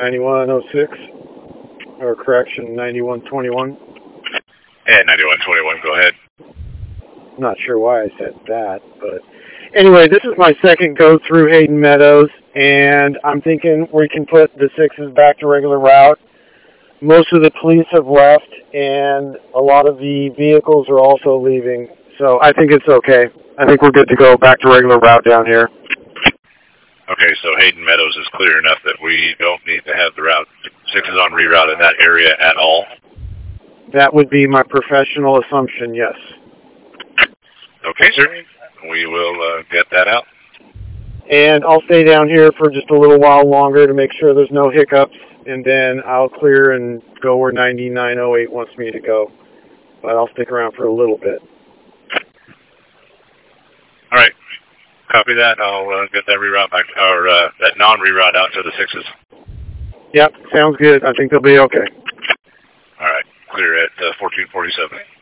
9106, or correction, 9121. And 9121, go ahead. I'm not sure why I said that, but anyway, this is my second go through Hayden Meadows, and I'm thinking we can put the 6s back to regular route. Most of the police have left, and a lot of the vehicles are also leaving, so I think it's okay. I think we're good to go back to regular route down here. Okay, so Hayden Meadows is clear enough that we don't need to have the route 6s on reroute in that area at all? That would be my professional assumption, yes. Okay, sir. We will get that out. And I'll stay down here for just a little while longer to make sure there's no hiccups, and then I'll clear and go where 9908 wants me to go. But I'll stick around for a little bit. All right. Copy that. I'll get that reroute back, or that non-reroute out to the 6s. Yep, sounds good. I think they'll be okay. All right. Clear at 1447.